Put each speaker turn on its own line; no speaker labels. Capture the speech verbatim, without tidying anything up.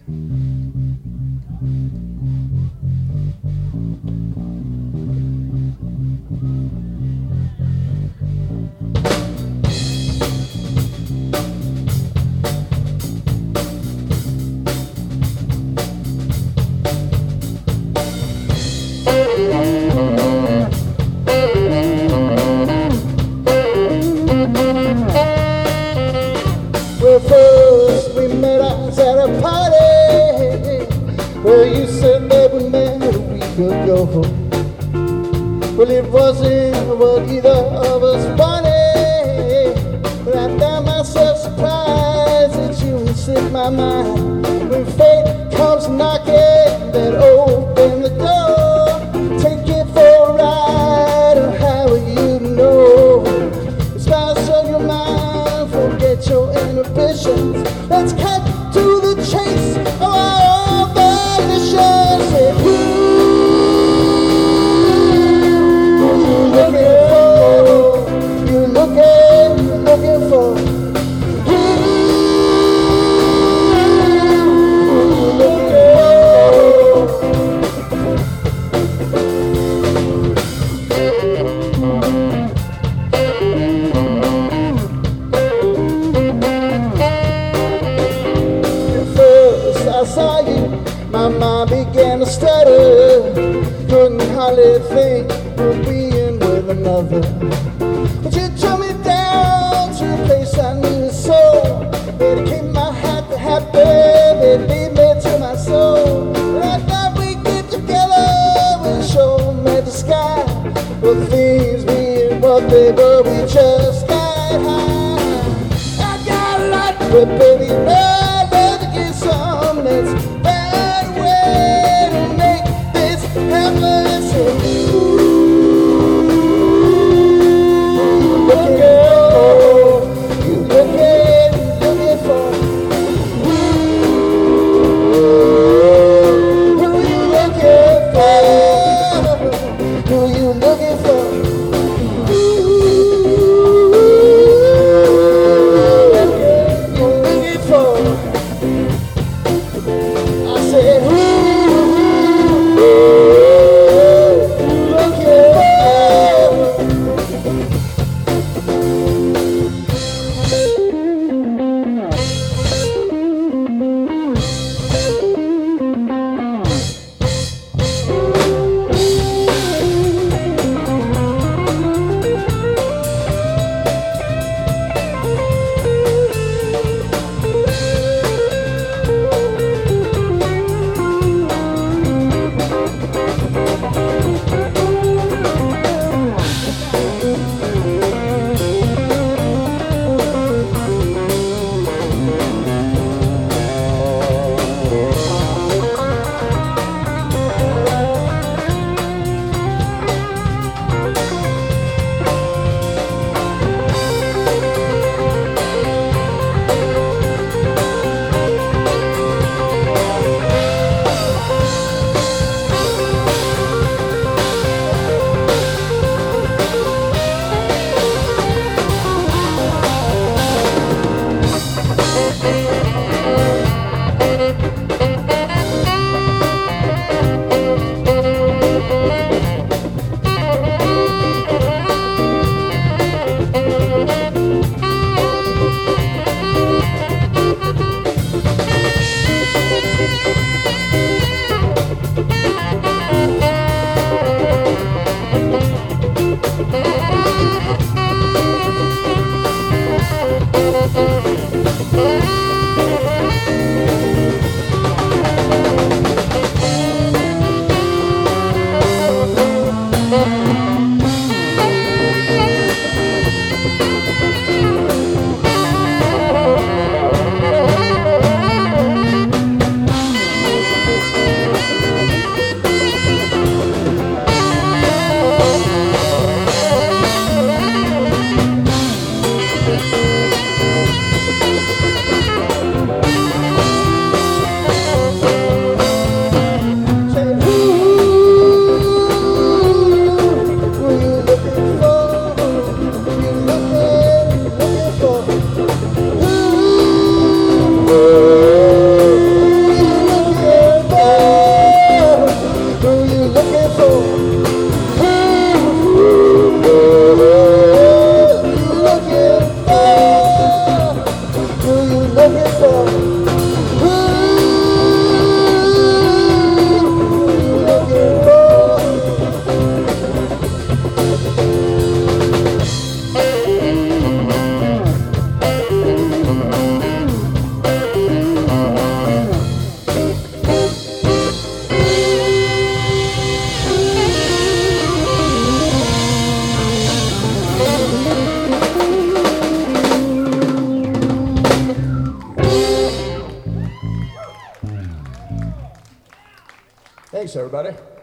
Well, first we met us at a party where you said that we met a week ago. Well, it wasn't what either of us wanted, but I found myself surprised that you had slipped my mind. When fate comes knocking, that open the door. Take it for a ride, or how will you know? The spice of your mind, forget your inhibitions. Let's cut to the chase of our volitions. Say, who you looking for? You looking, looking for? Who you looking I saw you, my mind began to stutter. Couldn't hardly think of being with another. But you took me down to a place I knew so. It keep my happy, happy, it lead me to my soul. And I thought we'd get together when show met the sky. But things being what they were, we just got high. I got a lot, but baby, I'd rather get some. Let's find a way to make this happen. So who you looking for? You looking, looking for? Who, who you looking for? Who you looking for? Who you looking for? Thanks, everybody.